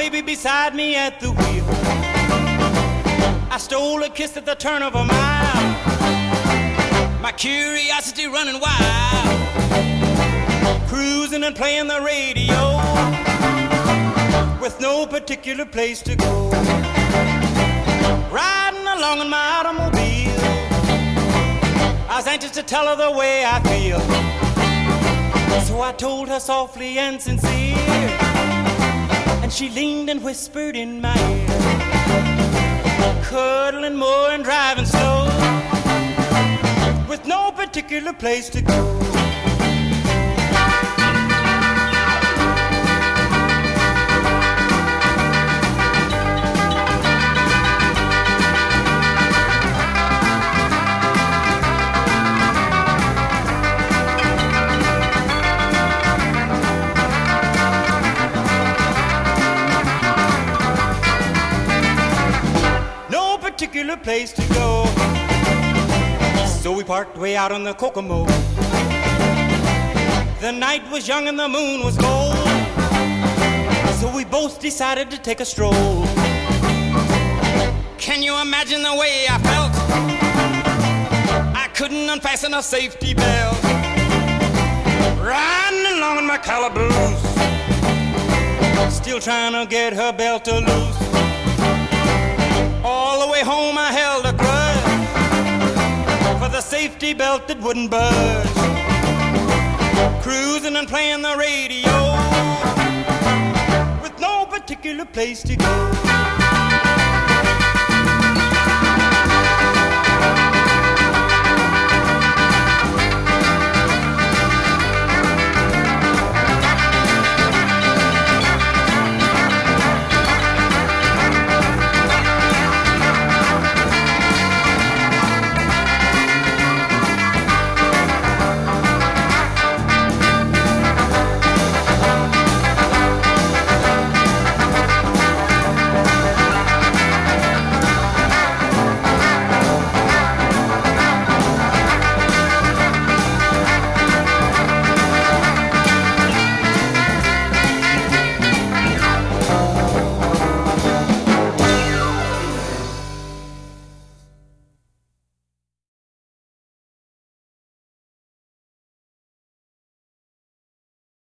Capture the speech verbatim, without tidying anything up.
baby beside me at the wheel. I stole a kiss at the turn of a mile, my curiosity running wild, cruising and playing the radio with no particular place to go. Riding along in my automobile, I was anxious to tell her the way I feel. So I told her softly and sincere, and she leaned and whispered in my ear, cuddling more and driving slow, with no particular place to go. Particular place to go. So we parked way out on the Kokomo. The night was young and the moon was gold, so we both decided to take a stroll. Can you imagine the way I felt? I couldn't unfasten a safety belt, riding along in my calaboose, still trying to get her belt to loose. All the way home I held a grudge for the safety belt that wouldn't budge, cruising and playing the radio with no particular place to go.